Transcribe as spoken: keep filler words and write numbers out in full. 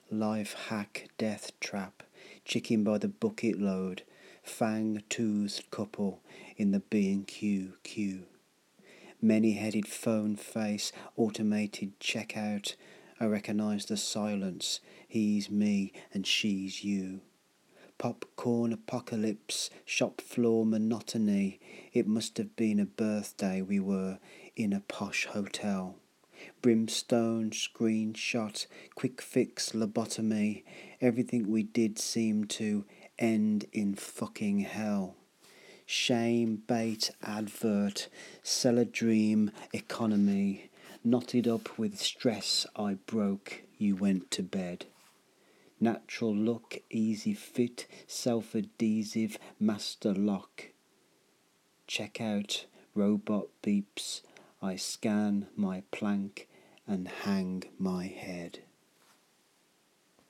Life hack death trap, chicken by the bucket load, fang-toothed couple in the B and Q queue. Many-headed phone face, automated checkout. I recognise the silence, he's me and she's you. Popcorn apocalypse, shop floor monotony. It must have been a birthday, we were in a posh hotel. Brimstone, screenshot, quick fix lobotomy. Everything we did seemed to end in fucking hell. Shame, bait, advert, sell a dream, economy. Knotted up with stress, I broke, you went to bed. Natural look, easy fit, self-adhesive, master lock. Checkout, robot beeps, I scan my plank and hang my head.